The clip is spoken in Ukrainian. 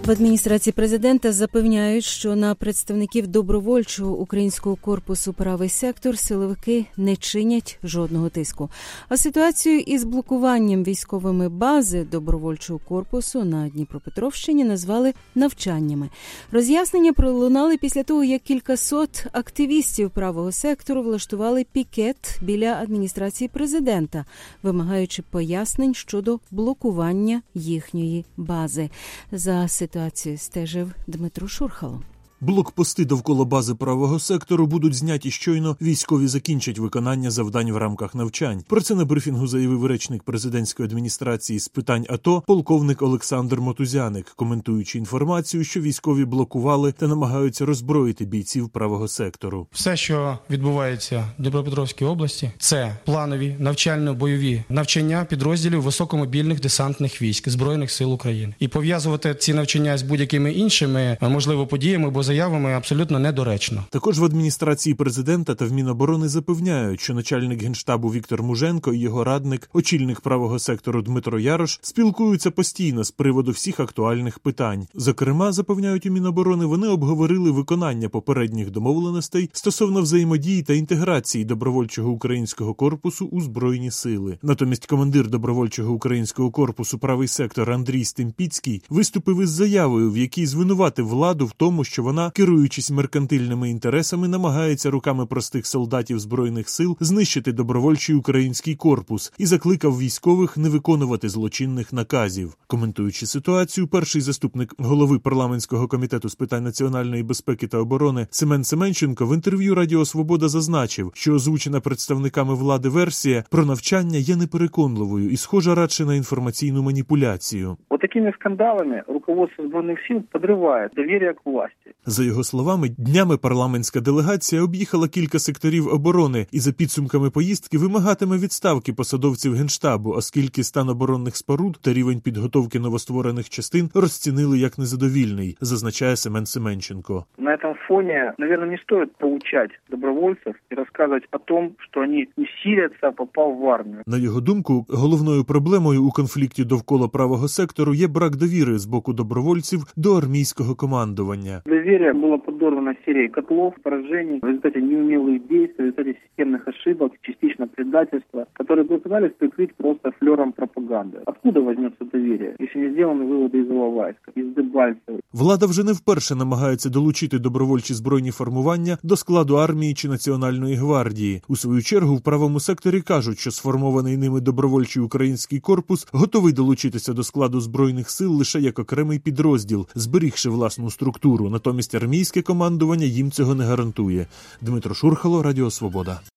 В адміністрації президента запевняють, що на представників добровольчого українського корпусу «Правий сектор» силовики не чинять жодного тиску. А ситуацію із блокуванням військовими бази добровольчого корпусу на Дніпропетровщині назвали навчаннями. Роз'яснення пролунали після того, як кількасот активістів «Правого сектору» влаштували пікет біля адміністрації президента, вимагаючи пояснень щодо блокування їхньої бази. За ситуацію стежив Дмитро Шурхало. Блокпости довкола бази правого сектору будуть зняті щойно військові закінчать виконання завдань в рамках навчань. Про це на брифінгу заявив речник президентської адміністрації з питань АТО полковник Олександр Мотузяник, коментуючи інформацію, що військові блокували та намагаються роззброїти бійців правого сектору. Все, що відбувається в Дніпропетровській області, це планові навчально-бойові навчання підрозділів високомобільних десантних військ Збройних сил України. І пов'язувати ці навчання з будь-якими іншими, можливо, подіями, бо заявами абсолютно недоречно. Також в адміністрації президента та в Міноборони запевняють, що начальник Генштабу Віктор Муженко і його радник, очільник правого сектору Дмитро Ярош, спілкуються постійно з приводу всіх актуальних питань. Зокрема, запевняють у Міноборони, вони обговорили виконання попередніх домовленостей стосовно взаємодії та інтеграції добровольчого українського корпусу у Збройні сили. Натомість командир добровольчого українського корпусу «Правий сектор» Андрій Стемпіцький виступив із заявою, в якій звинуватив владу в тому, що вона, керуючись меркантильними інтересами, намагається руками простих солдатів Збройних сил знищити добровольчий український корпус і закликав військових не виконувати злочинних наказів. Коментуючи ситуацію, перший заступник голови парламентського комітету з питань національної безпеки та оборони Семен Семенченко в інтерв'ю Радіо Свобода зазначив, що озвучена представниками влади версія про навчання є непереконливою і схожа радше на інформаційну маніпуляцію. Такими скандалами руководство Збройних сил підриває довір'я к власті. За його словами, днями парламентська делегація об'їхала кілька секторів оборони і за підсумками поїздки вимагатиме відставки посадовців Генштабу, оскільки стан оборонних споруд та рівень підготовки новостворених частин розцінили як незадовільний, зазначає Семен Семенченко. На цьому фоні, мабуть, не стоїть поучати добровольців і розказувати о тому, що вони усиляться, попав в армію. На його думку, головною проблемою у конфлікті довкола правого сектору є брак довіри з боку добровольців до армійського командування. Доверие было подорвано серией котлов, поражений, в результате неумелых действий, в результате системных ошибок, частично предательства, которые пытались прикрыть просто флером пропаганды. Откуда возьмется доверие, если не сделаны выводы из Іловайська, із Дебальцева? Влада вже не вперше намагається долучити добровольчі збройні формування до складу армії чи Національної гвардії. У свою чергу в правому секторі кажуть, що сформований ними добровольчий український корпус готовий долучитися до складу Збройних сил лише як окремий підрозділ, зберігши власну структуру. Натомість армійське командування їм цього не гарантує. Дмитро Шурхало, Радіо Свобода.